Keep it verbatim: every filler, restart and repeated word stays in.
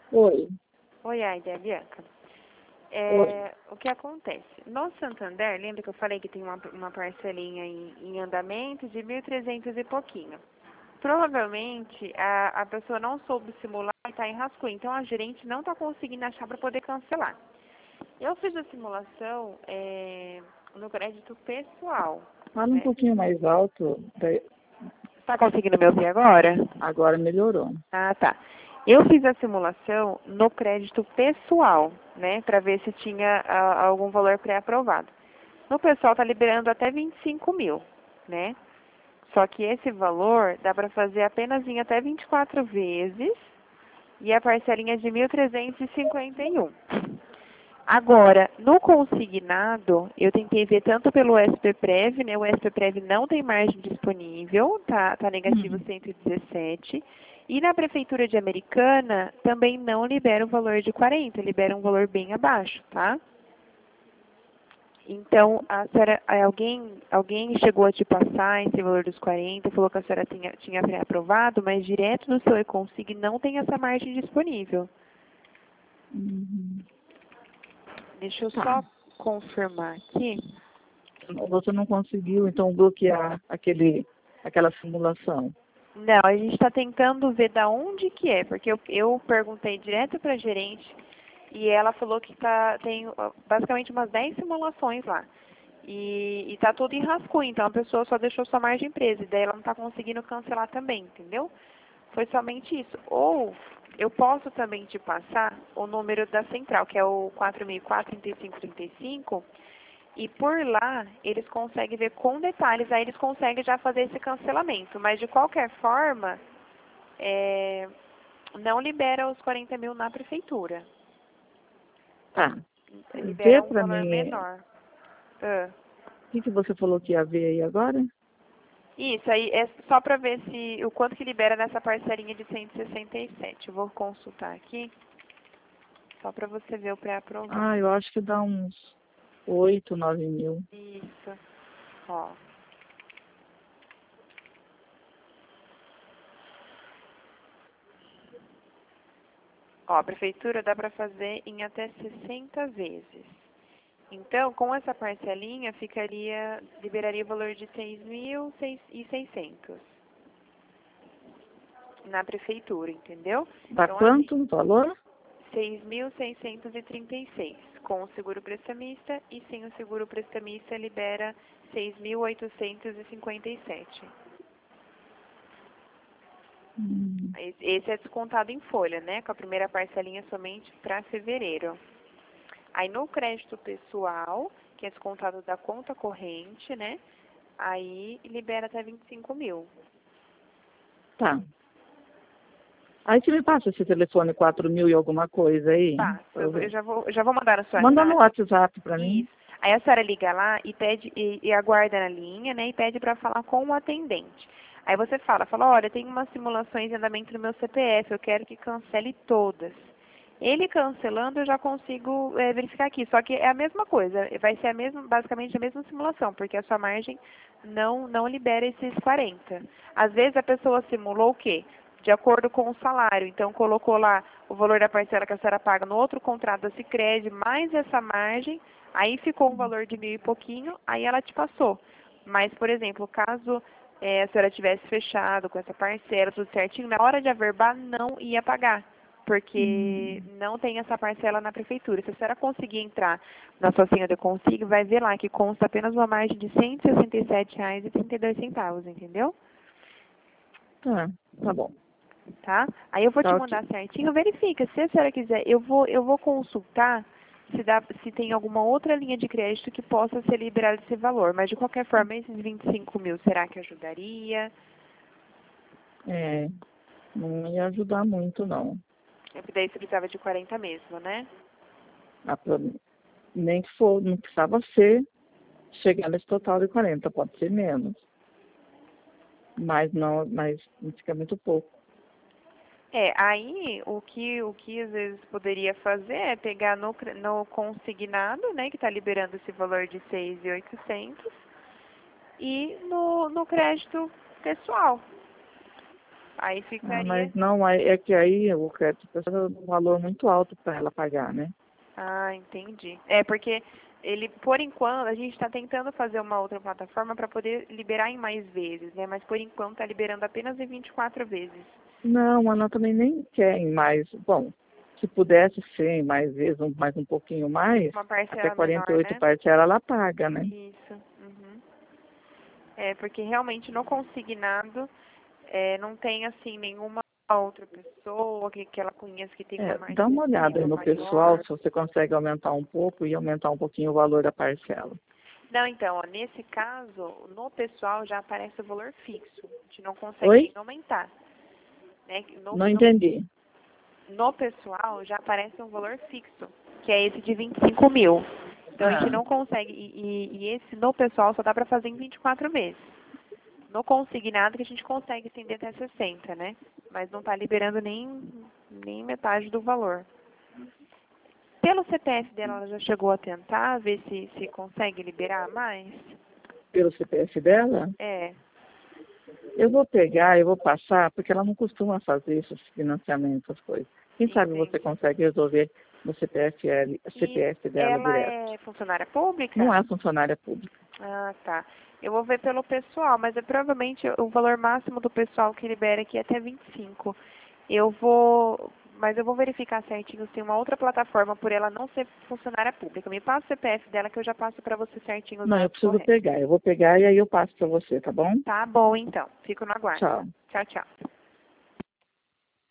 Oi. Oi, Aida, é a Bianca. Oi. É, o que acontece? No Santander, lembra que eu falei que tem uma, uma parcelinha em, em andamento de mil e trezentos e pouquinho? Provavelmente a, a pessoa não soube simular e está em rascunho, então a gerente não está conseguindo achar para poder cancelar. Eu fiz a simulação é, no crédito pessoal, Fala um né? pouquinho mais alto. daí- Está conseguindo me ouvir agora? Agora melhorou. Ah, tá. Eu fiz a simulação no crédito pessoal, né, para ver se tinha ah, algum valor pré-aprovado. No pessoal está liberando até vinte e cinco mil, né? Só que esse valor dá para fazer apenas em até vinte e quatro vezes e a parcelinha é de mil trezentos e cinquenta e um. Agora, no consignado, eu tentei ver tanto pelo S P Prev, né? O S P Prev não tem margem disponível, tá, tá negativo Hum. cento e dezessete. E na Prefeitura de Americana também não libera o valor de quarenta, libera um valor bem abaixo, tá? Então, a senhora, alguém, alguém chegou a te passar esse valor dos quarenta, falou que a senhora tinha, tinha pré-aprovado, mas direto no seu e-consig não tem essa margem disponível. Uhum. Deixa eu Tá. só confirmar aqui. Você não conseguiu, então, bloquear aquele, aquela simulação. Não, a gente está tentando ver da onde que é, porque eu, eu perguntei direto para a gerente e ela falou que tá, tem ó, basicamente umas dez simulações lá. E está tudo em rascunho, então a pessoa só deixou sua margem presa, e daí ela não está conseguindo cancelar também, entendeu? Foi somente isso. Ou eu posso também te passar o número da central, que é o quatro mil e quatro, trinta e cinco trinta e cinco, e por lá eles conseguem ver com detalhes, aí eles conseguem já fazer esse cancelamento. Mas de qualquer forma, é, não libera os quarenta mil na prefeitura. Tá. Vê Libera um pra valor mim, é, menor. Ah. o que, que você falou que ia ver aí agora? Isso, aí é só para ver se o quanto que libera nessa parcelinha de cento e sessenta e sete. Eu vou consultar aqui, só para você ver o pré-aprovado. Ah, eu acho que dá uns oito, nove mil. Isso, ó. Ó, a prefeitura dá para fazer em até sessenta vezes. Então, com essa parcelinha, ficaria, liberaria o valor de seis mil e seiscentos na prefeitura, entendeu? Dá Então, assim, quanto o valor? seis mil seiscentos e trinta e seis. Com o seguro prestamista e sem o seguro prestamista libera seis mil oitocentos e cinquenta e sete. Hum. Esse é descontado em folha, né? Com a primeira parcelinha somente para fevereiro. Aí no crédito pessoal, que é descontado da conta corrente, né? Aí libera até vinte e cinco mil. Tá. Aí você me passa esse telefone quatro mil e alguma coisa aí, Tá, pra eu eu eu ver. já vou, eu já vou mandar no seu Manda no WhatsApp. WhatsApp pra mim. Isso. Aí a senhora liga lá e pede e, e aguarda na linha, né? E pede para falar com o atendente. Aí você fala, fala, olha, tem umas simulações em andamento no meu C P F, eu quero que cancele todas. Ele cancelando, eu já consigo é, verificar aqui. Só que é a mesma coisa, vai ser a mesma, basicamente a mesma simulação, porque a sua margem não, não libera esses quarenta. Às vezes a pessoa simulou o quê? De acordo com o salário. Então colocou lá o valor da parcela que a senhora paga no outro contrato da Sicredi, mais essa margem, aí ficou um valor de mil e pouquinho, aí ela te passou. Mas, por exemplo, caso é, a senhora tivesse fechado com essa parcela, tudo certinho, na hora de averbar não ia pagar, porque Hum. não tem essa parcela na prefeitura. Se a senhora conseguir entrar na sua senha de consigo, vai ver lá que consta apenas uma margem de cento e sessenta e sete reais e trinta e dois centavos, entendeu? Tá, tá bom. Tá? Aí eu vou te Tá ok. mandar certinho, verifica. Se a senhora quiser, eu vou, eu vou consultar se, dá, se tem alguma outra linha de crédito que possa ser liberada esse valor. Mas, de qualquer forma, esses vinte e cinco mil, será que ajudaria? É, não ia ajudar muito, não. É porque daí você precisava de quarenta mesmo, né? Ah, pra- Nem que for, não precisava ser chegar nesse total de quarenta, pode ser menos. Mas não, mas fica muito pouco. É, aí o que, o que às vezes poderia fazer é pegar no, cre- no consignado, né, que está liberando esse valor de seis mil e oitocentos, e no, no crédito pessoal. Aí Ah, ficaria... mas não, é é que aí o crédito pessoal é um valor muito alto para ela pagar, né? Ah, entendi. É porque ele, por enquanto, a gente está tentando fazer uma outra plataforma para poder liberar em mais vezes, né? Mas por enquanto está liberando apenas em vinte e quatro vezes. Não, ela também nem quer em mais. Bom, se pudesse ser em mais vezes, um- mais um pouquinho mais, Uma até parcela quarenta e menor, oito né? parcelas ela paga, né? Isso. Uhum. É, porque realmente no consignado é, não tem assim nenhuma outra pessoa que, que ela conheça que tem uma É, margem dá uma olhada aí possível no pessoal, maior. se você consegue aumentar um pouco e aumentar um pouquinho o valor da parcela. Não, então, ó, nesse caso, no pessoal já aparece o valor fixo. A gente não consegue Oi? nem aumentar. Né? No, Não no, entendi. no pessoal já aparece um valor fixo, que é esse de vinte e cinco mil. Então a gente Ah, não consegue, e, e- e esse no pessoal só dá para fazer em vinte e quatro meses. No consignado que a gente consegue estender até sessenta, né? Mas não está liberando nem, nem metade do valor. Pelo C P F dela, ela já chegou a tentar ver se, se consegue liberar mais? pelo C P F dela? É. Eu vou pegar, eu vou passar, porque ela não costuma fazer esses financiamentos, essas coisas. Quem sabe você Entendi. consegue resolver no C P F, L, E C P F dela ela direto. é funcionária Não pública? é funcionária pública. Ah, tá. Eu vou ver pelo pessoal, mas é provavelmente o valor máximo do pessoal que libera aqui é até vinte e cinco. Eu vou, mas eu vou verificar certinho se tem uma outra plataforma por ela não ser funcionária pública. Me passa o C P F dela que eu já passo para você certinho os Não, eu dados preciso corretos. pegar. Eu vou pegar e aí eu passo para você, tá bom? Tá bom, então. Fico no aguardo. Tchau. Tchau, tchau.